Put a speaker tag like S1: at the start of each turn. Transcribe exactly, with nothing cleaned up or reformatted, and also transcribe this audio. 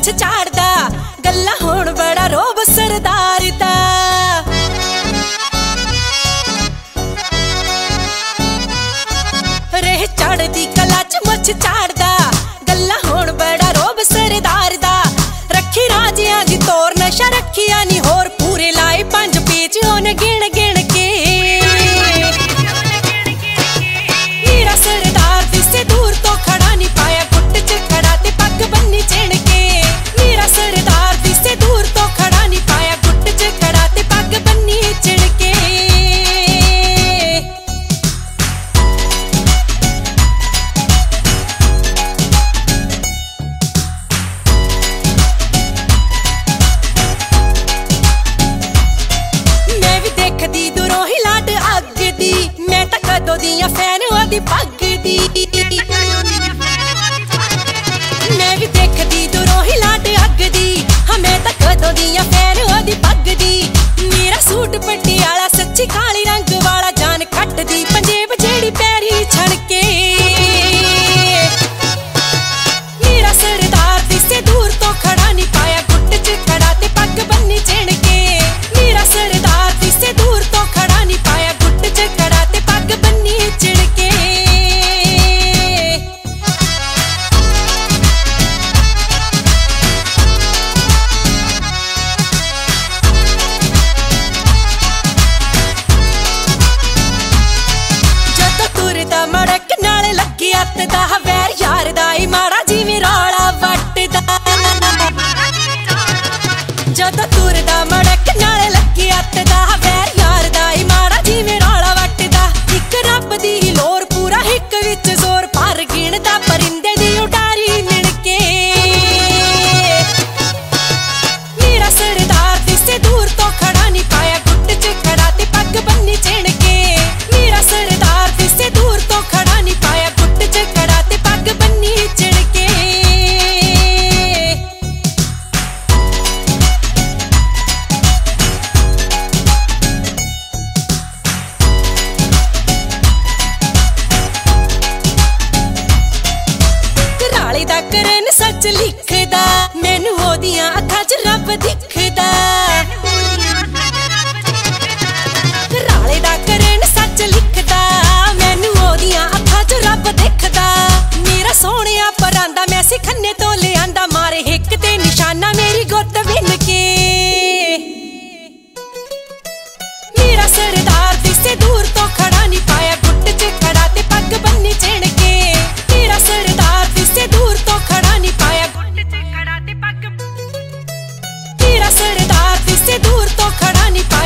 S1: मुछ झाड़दा गल्ला होण बड़ा रोब सरदार दा। रेह चढ़दी कला च मुछ झाड़दा गल्ला होण बड़ा रोब सरदार दा। रखी राजियां दी तोर नशा रखिया नी होर पूरे लाए पंज पेच ओने गिण गिण के। मेरा सरदार दिसे दूर तो खड़ा नी पाया गुट च खड़ा ते पग बन्नी चिण के। मेरा सरदार दिसे दूर तो खड़ा नी पाया गुट च खड़ा ते पग बन्नी चिण के। मैं भी देखदी दूरों ही लाड अग दी मैं तां कदों दियां फैन ओदी पग दी। मैं भी देखदी दूरों ही लाड अग दी हाँ मैं तां कदों दियां फैन ओदी पग दी। मेरा सूट पटियाला सच्ची काली रंग वाला जान खटदी पंजेब जेड़ी पैरी छड़के। मेरा सरदार दिसे दूर तो खड़ा नी पाया गुट च खड़ा ते पग बन्नी चिण के। मेरा सरदार दिसे दूर तो खड़ा नी पाया गुट च खड़ा ते पग बन्नी चिण के। जदों तुरदा मड़क नाल लगी अत दा वैर यार दा ई माड़ा जिवें रौला वटदा। जदों तुरदा मड़क नाल लगी अत दा वैर यार दा ई माड़ा जिवें रौला वटदा। इक रब दी लोर पूरा हिक विच जोर पर गिणदा परिंदे दी उडारी मिण के। मेरा सरदार दिसे दूर तो खड़ा नी पाया गुट च खड़ा ते पग बन्नी चिण के। मेरा सरदार दिसे दूर तो खड़ा नी पाया गुट च खड़ा ते पग बन्नी चिण के। राले दा करन सच लिखदा मैनू ओदियां अखां च रब दिखदा। राले दा करन सच लिखदा मैनू ओदियां अखां च रब दिखदा। मेरा सोहणिया परांदा मैं सिखन्ने तो लिआंदा मारे हिक ते निशाना मेरी गुत्त विन के। मेरा सरदार दिसे दूर तो खड़ा नी पाया गुट च खड़ा ते पग बन्नी चिण के। मेरा सरदार दिसे दूर तो खड़ा नी पाया गुट च खड़ा ते पग। मेरा सरदार दिसे दूर तो खड़ा नी पाया